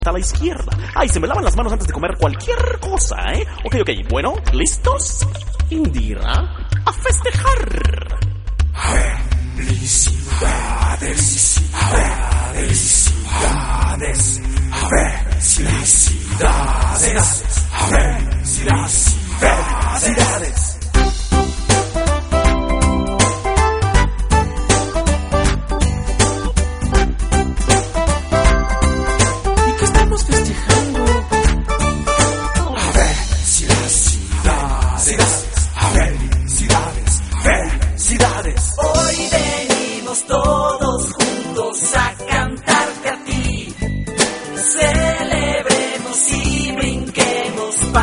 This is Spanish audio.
a la izquierda. Ay, se me lavan las manos antes de comer cualquier cosa, ¿eh? Ok, bueno, ¿listos? Indira, a festejar. Felicidades.